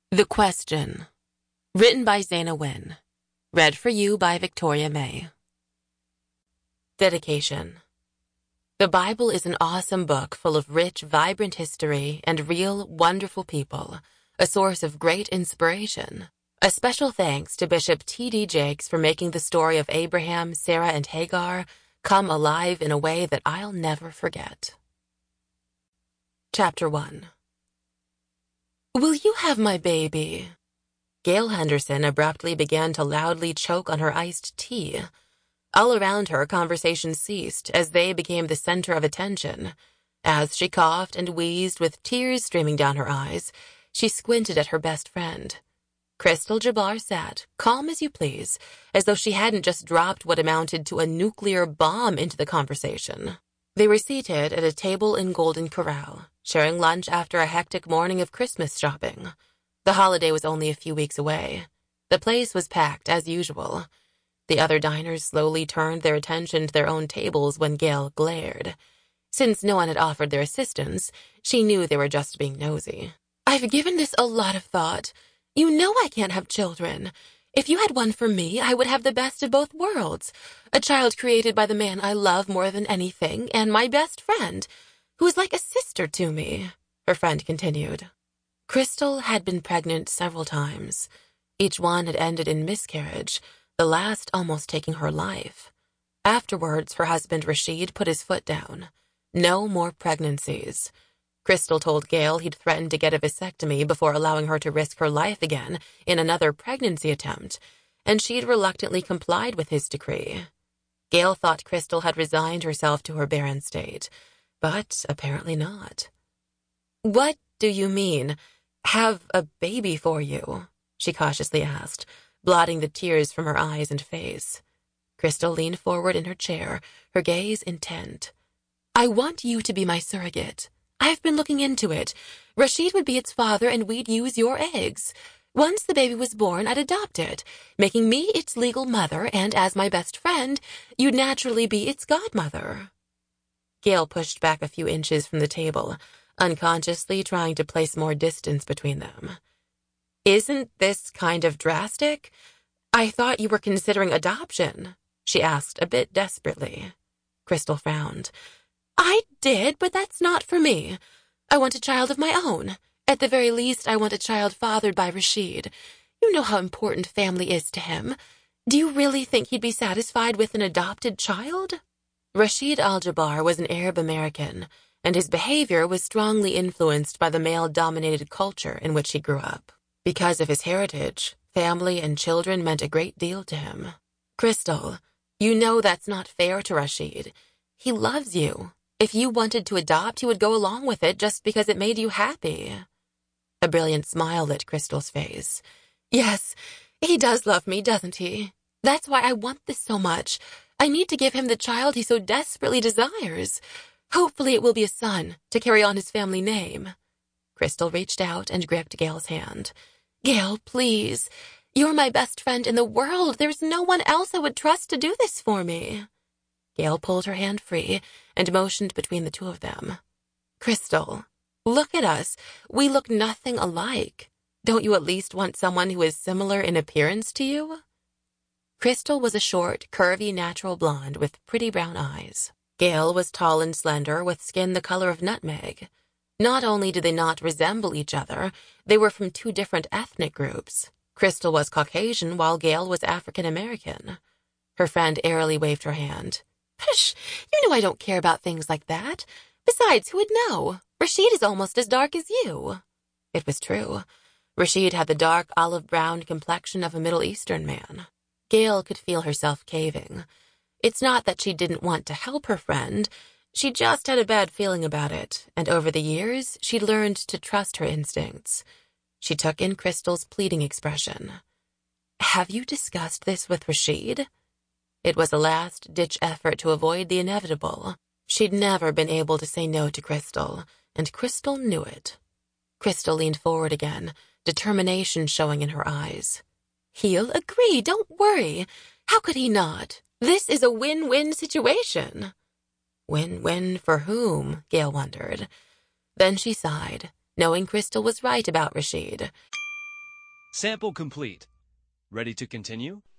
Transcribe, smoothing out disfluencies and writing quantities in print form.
The Question. Written by Zaina Wynn. Read for you by Victoria May. Dedication. The Bible is an awesome book full of rich, vibrant history and real, wonderful people, a source of great inspiration. A special thanks to Bishop T.D. Jakes for making the story of Abraham, Sarah, and Hagar come alive in a way that I'll never forget. Chapter 1. Will you have my baby? Gail Henderson abruptly began to loudly choke on her iced tea. All around her, conversation ceased as they became the center of attention. As she coughed and wheezed with tears streaming down her eyes, she squinted at her best friend. Crystal Jabbar sat, calm as you please, as though she hadn't just dropped what amounted to a nuclear bomb into the conversation. They were seated at a table in Golden Corral, sharing lunch after a hectic morning of Christmas shopping. The holiday was only a few weeks away. The place was packed, as usual. The other diners slowly turned their attention to their own tables when Gail glared. Since no one had offered their assistance, she knew they were just being nosy. I've given this a lot of thought. You know I can't have children. If you had one for me, I would have the best of both worlds. A child created by the man I love more than anything, and my best friend, who is like a sister to me, her friend continued. Crystal had been pregnant several times. Each one had ended in miscarriage, the last almost taking her life. Afterwards, her husband Rashid put his foot down. No more pregnancies. Crystal told Gail he'd threatened to get a vasectomy before allowing her to risk her life again in another pregnancy attempt, and she'd reluctantly complied with his decree. Gail thought Crystal had resigned herself to her barren state, but apparently not. What do you mean, have a baby for you? She cautiously asked, blotting the tears from her eyes and face. Crystal leaned forward in her chair, her gaze intent. I want you to be my surrogate. I've been looking into it. Rashid would be its father and we'd use your eggs. Once the baby was born, I'd adopt it, making me its legal mother, and as my best friend, you'd naturally be its godmother. Gail pushed back a few inches from the table, unconsciously trying to place more distance between them. Isn't this kind of drastic? I thought you were considering adoption, she asked a bit desperately. Crystal frowned. I did, but that's not for me. I want a child of my own. At the very least, I want a child fathered by Rashid. You know how important family is to him. Do you really think he'd be satisfied with an adopted child? Rashid Al-Jabbar was an Arab American, and his behavior was strongly influenced by the male-dominated culture in which he grew up. Because of his heritage, family and children meant a great deal to him. Crystal, you know that's not fair to Rashid. He loves you. If you wanted to adopt, he would go along with it just because it made you happy. A brilliant smile lit Crystal's face. Yes, he does love me, doesn't he? That's why I want this so much. I need to give him the child he so desperately desires. Hopefully it will be a son, to carry on his family name. Crystal reached out and gripped Gail's hand. Gail, please. You're my best friend in the world. There's no one else I would trust to do this for me. Gail pulled her hand free and motioned between the two of them. Crystal, look at us. We look nothing alike. Don't you at least want someone who is similar in appearance to you? Crystal was a short, curvy, natural blonde with pretty brown eyes. Gail was tall and slender with skin the color of nutmeg. Not only did they not resemble each other, they were from two different ethnic groups. Crystal was Caucasian while Gail was African American. Her friend airily waved her hand. Hush, you know I don't care about things like that. Besides, who would know? Rashid is almost as dark as you. It was true. Rashid had the dark olive-brown complexion of a Middle Eastern man. Gail could feel herself caving. It's not that she didn't want to help her friend. She just had a bad feeling about it, and over the years, she'd learned to trust her instincts. She took in Crystal's pleading expression. Have you discussed this with Rashid? It was a last-ditch effort to avoid the inevitable. She'd never been able to say no to Crystal, and Crystal knew it. Crystal leaned forward again, determination showing in her eyes. He'll agree, don't worry. How could he not? This is a win-win situation. Win-win for whom? Gail wondered. Then she sighed, knowing Crystal was right about Rashid. Sample complete. Ready to continue?